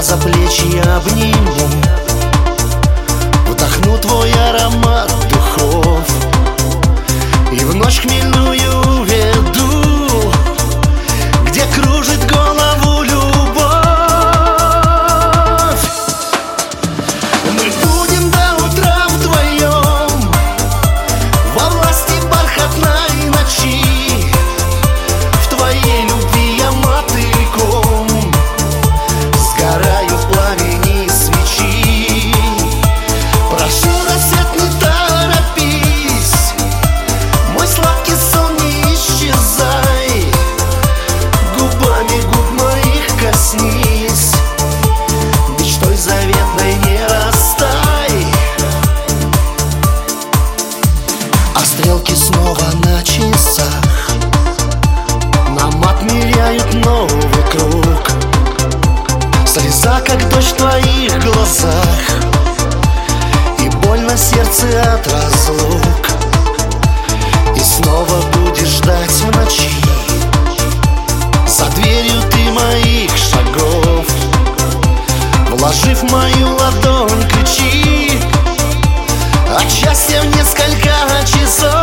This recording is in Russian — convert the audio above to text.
за плечи обниму, вдохну твой аромат духов и в ночь хмельную веду, где кружит голову любовь. Мы будем до утра вдвоем во власти бархатной ночи. В твоей любви я мотыльком сгораю в пламени свечи. Прошу, рассвет, не торопись, мой сладкий сон, не исчезай, губами губ моих коснись, мечтой заветной не растай. А стрелки снова на часах нам отмеряют новый круг. Слеза, как дождь в твоих глазах, и боль на сердце от разлук. И снова будешь ждать в ночи, за дверью ты моих шагов, вложив в мою ладонь ключи от счастья в несколько часов.